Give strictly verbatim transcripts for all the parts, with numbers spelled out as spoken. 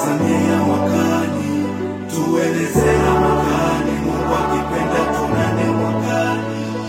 tutazamia mwakani, tuelezea mwakani, Mungu akipenda tunane mwakani.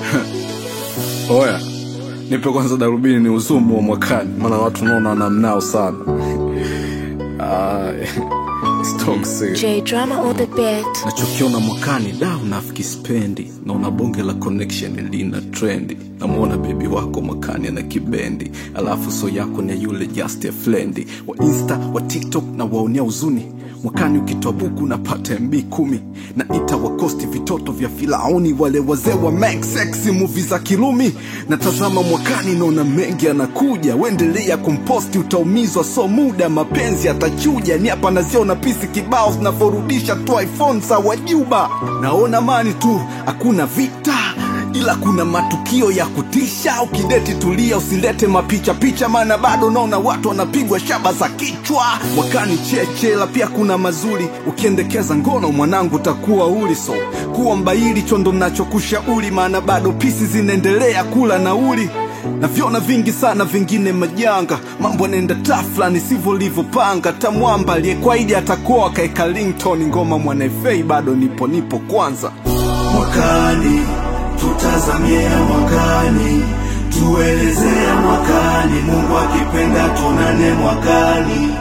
Oya, nipe kwanza darubini ni uzumu wa mwakani, maana watu naona wanamnao sana. Ah, it's toxic. J Drama on the beat. Nachokiona mwakani da unafiki spendi, naona bonge la connection lina trendi. Namuona baby wako mwakani ana kibendi, alafu so yako ni yule just a friend. Wa Insta, wa TikTok na waonea uzuni. Mwakani ukitoa buku napata M B kumi. Na ita wakosti vitoto vya Firauni, wale wazee wa make sexy movie za Kirumi. Natazama mwakani naona mengi anakuja, wendelea kumposti utaumizwa so muda, mapenzi atachuja. Ni hapa naziona pisi kibao zinaforudisha tu iPhone za wajuba. Naona mani tu, hakuna vita, ila kuna matukio ya kutisha. Ukideti tulia usilete mapicha picha, maana bado naona watu wanapigwa shaba za kichwa. Mwakani chechela pia kuna mazuri, ukiendekeza ngono mwanangu utakuwa uli. So kuwa mbaili chondo nachokushauri, maana bado pisi zinaendelea kula nauli. Na viona vingi sana vingine majanga, mambo nenda tafla nisivyo livopanga. Tamwamba aliyekwaidi atakoa kaeka ringtone, ngoma Mwanaifei bado nipo nipo kwanza. Mwakani tutazamia mwakani, tuelezea mwakani, Mungu akipenda tunane mwakani.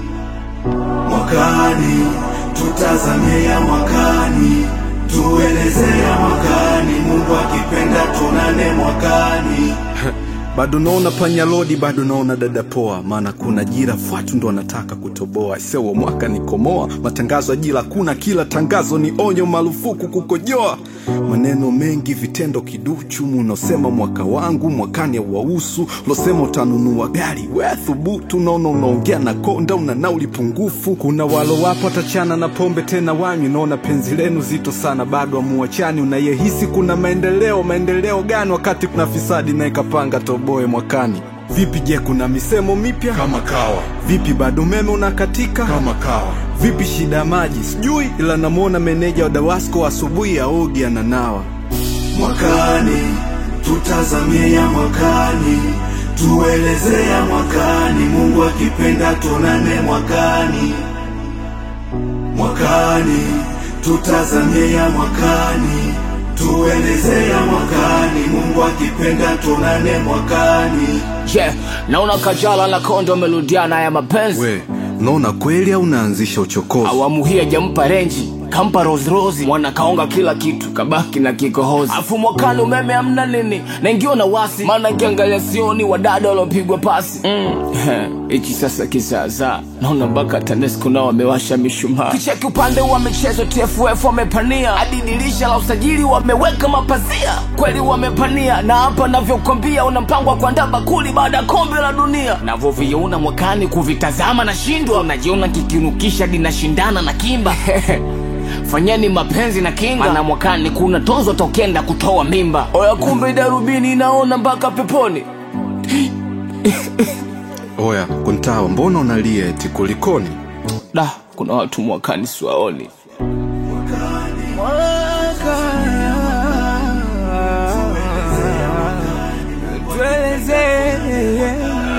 Mwakani tutazamia mwakani, tuelezea mwakani, Mungu akipenda tunane mwakani. Bado naona panya lodi, bado naona dada poa, maana kuna jira fuatu ndo wanataka kutoboa. Sewa mwaka ni komoa, matangazo ajira kuna, kila tangazo ni onyo, marufuku kukojoa. Maneno mengi vitendo kiduchu, unosema mwaka wangu mwakani hauhusu. Losema utanunua gari we thubutu, naona unaongea na konda una nauli pungufu. Kuna walo wapo tachana na pombe tena wanywi, naona penzi lenu zito sana bado amuachani. Unayehisi kuna maendeleo, maendeleo gani wakati kuna fisadi na ikapanga toboe mwakani? Vipi je kuna misemo mipya kama kawa? Vipi bado umeme unakatika kama kawa? Vipi shida maji sijui, ila namuona meneja wa Dawasco asubuhi aogi ananawa. Mwakani tutazamia mwakani, tuelezea mwakani, Mungu akipenda tunane mwakani. Mwakani tutazamia mwakani, tuelezea mwakani, Mungu akipenda tunane mwakani. Yeah, naona Kajala na Kondo meludiana ya mapenzi. We, naona kweli au unaanzisha uchokozi? Awamu hii hajampa renji, kampa Rose Rose. Mwana kaonga kila kitu, kabaki na kikohozi. Afu mwakani umeme amna nini, na ingio na wasi, maana kiangalia sioni wadada walopigwa pasi. Mm. Ichi sasa kizaza, naona mpaka TANESCO nao wamewasha mishumaa. Kicheki upande wa michezo T F F wamepania, hadi dirisha la usajili wameweka mapazia. Kweli wamepania, na hapa navyokwambia unampangwa kuandaa bakuli baada kombe la dunia. Navyoviona mwakani kuvitazama na shindwa, unajiona kikinukisha dinashindana na Kimba. Fanyeni mapenzi na kinga, na mwakani kuna tozo tokenda kutoa mimba. Oya kumbe darubini naona mpaka peponi. Oya kuntawa, mbona unalia eti kulikoni? Da, kuna watu mwakani siwaoni. Mwakani tuelezea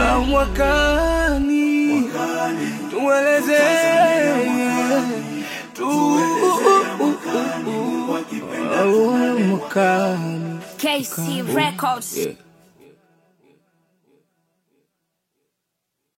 mwakani, tuelezea mwakani. K C Records. Yeah.